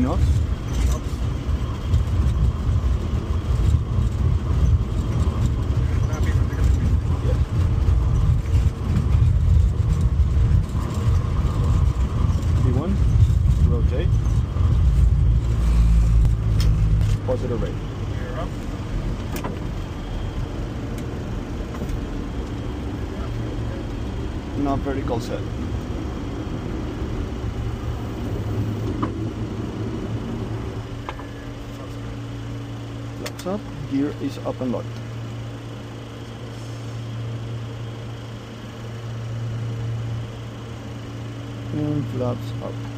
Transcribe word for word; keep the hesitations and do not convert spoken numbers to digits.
knots. Yes. V one, rotate. Positive rate. Gear up. Now vertical set. Flaps up, gear is up and locked. And flaps up.